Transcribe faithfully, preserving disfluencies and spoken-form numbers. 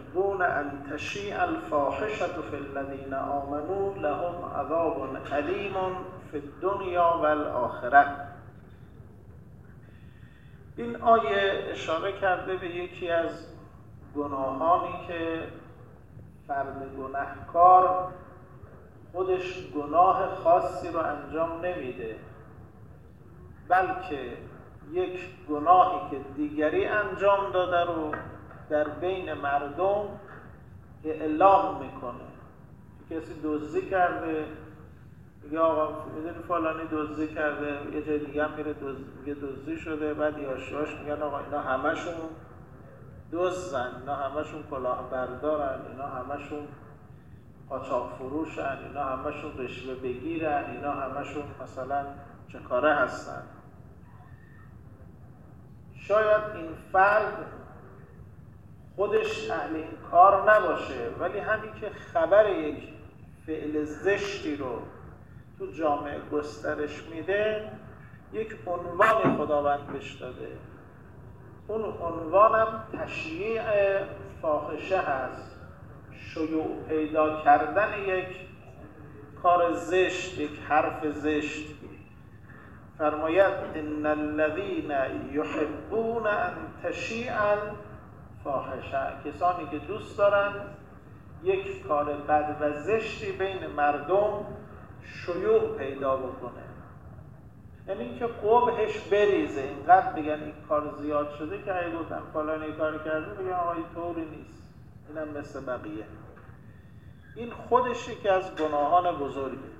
یحبون ان تشیع الفاحشة فی الذین آمنوا لهم عذاب علیم فی الدنیا و الآخرة. این آیه اشاره کرده به یکی از گناهانی که فرد گناهکار خودش گناه خاصی رو انجام نمیده، بلکه یک گناهی که دیگری انجام داده رو در بین مردم اعلام میکنه. کسی دزدی کرده میگه آقا میدونی فلانی دزدی کرده، یه جای دیگه هم میره میگه دزدی شده، بعد یاشیاش میگن آقا اینا همشون دزدن، اینا همشون کلاهبردارن، اینا همشون قاچاق فروشن، اینا همشون رشوه بگیرن، اینا همشون مثلا چه کاره هستن. شاید این فرد خودش اهل این کار نباشه، ولی همین که خبر یک فعل زشتی رو تو جامعه گسترش میده، یک عنوان خداوند بهش داده. اون عنوانم تشییع فاحشه هست، شیوع پیدا کردن یک کار زشت، یک حرف زشت. فرماید ان الذین یحبون ان تشیع الفاحشه، کسانی که دوست دارن یک کار بد و زشتی بین مردم شیوع پیدا بکنه، یعنی که قبحش بریزه، اینقدر بگن این کار زیاد شده که اگه گفتن فلانی کار کرده بگن آقا این طوری نیست، اینم مثل بقیه. این خودش یکی از گناهان بزرگه.